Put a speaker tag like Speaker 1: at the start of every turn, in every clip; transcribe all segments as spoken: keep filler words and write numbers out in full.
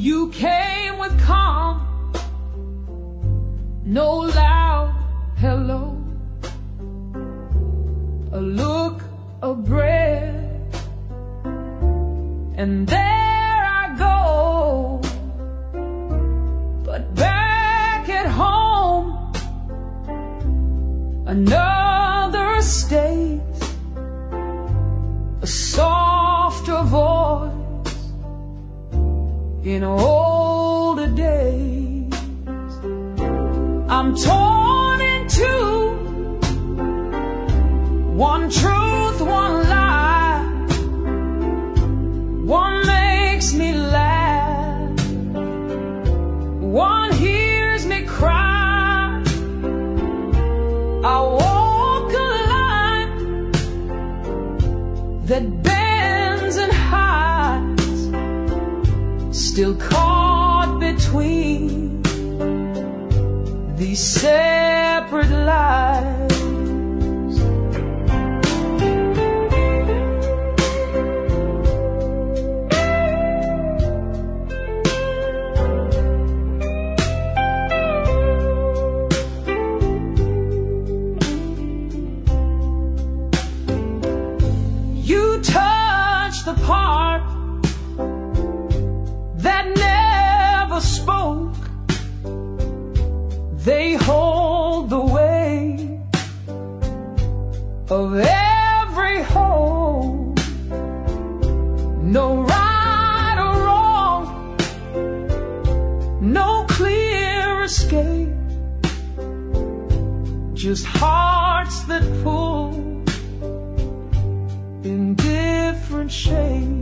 Speaker 1: You came with calm, no loud hello, a look, a breath, and there I go. But back at home, another state, a softer voice in older days. I'm torn in two, one truth, one lie. One makes me laugh, one hears me cry. I walk a line that bends and hides, still caught between these separate lives. You touch the part that never spoke. They hold the weight of every hope. No right or wrong, no clear escape, just hearts that pull in different shades.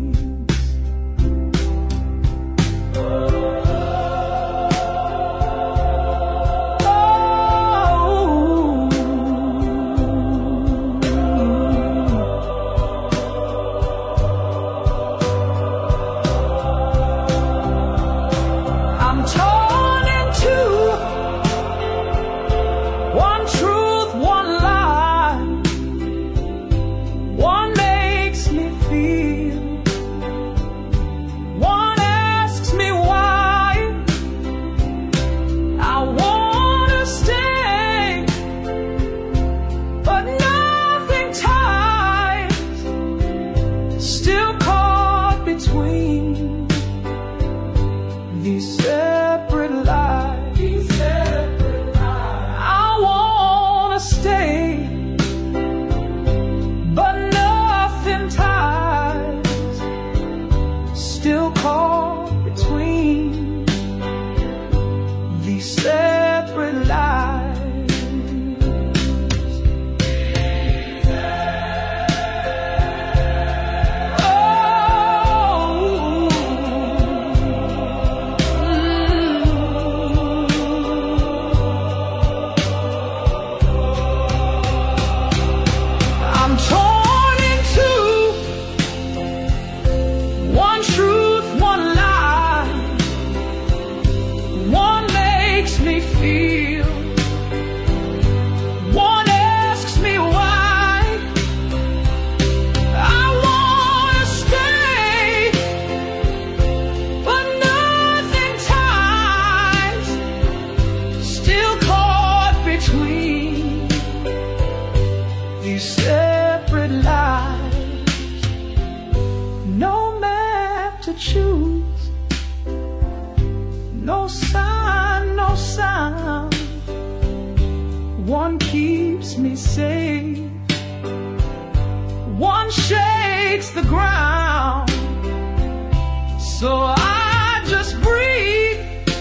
Speaker 1: These separate lives, These separate lives. I wanna stay, but nothing ties, still caught between these separate lives. These separate lives, no map to choose, no sign, no sound. One keeps me safe, one shakes the ground. So I just breathe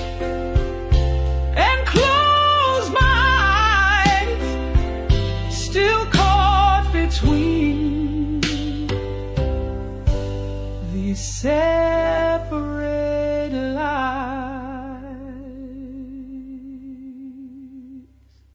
Speaker 1: and close my eyes, still between these